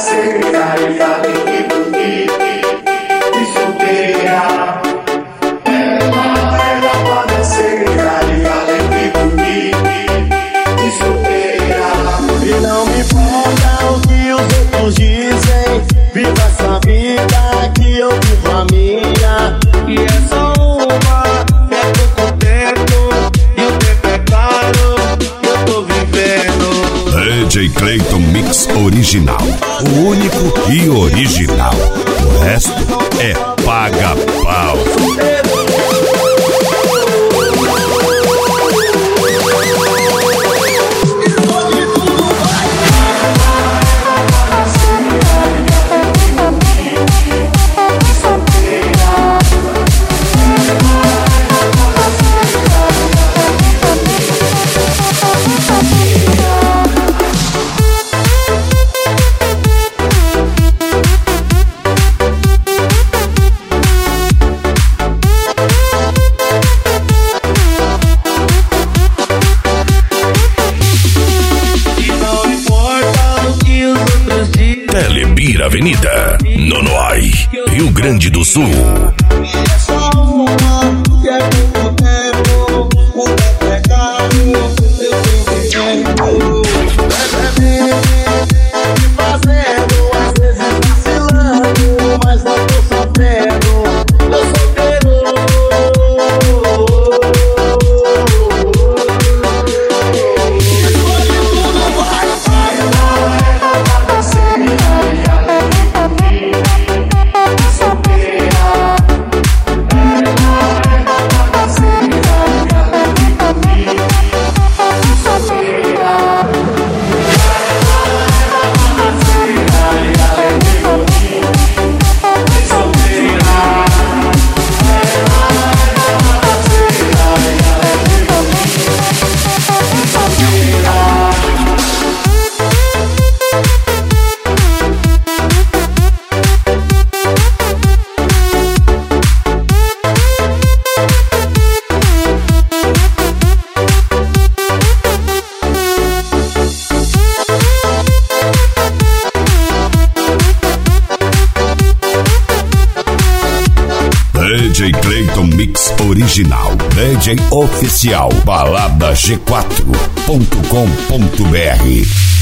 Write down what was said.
bagaceira e além de bonita e solteira. Ela é da bagaceira e além de bonita e solteira. E não me importa o que os outros dizem, viva sua vida que eu vivo a minha. E é só uma, é pouco tempo, e o tempo é caro, eu tô vivendo. DJ Clayton Mix Original, o único e original. O resto é paga-pau. Telebir Avenida, Nonoai, Rio Grande do Sul. É só uma, que é pouco tempo, o tempo é caro, eu tô vivendo. Me fazendo, às vezes vacilando, mas não tô sofrendo, tô solteiro. Escolhe tudo, vai, vai. Ela é da bagaceira e além de bonita e solteira. Ela é da bagaceira e além de bonita e solteira. DJ Clayton Mix Original, DJ Oficial, baladaG4.com.br.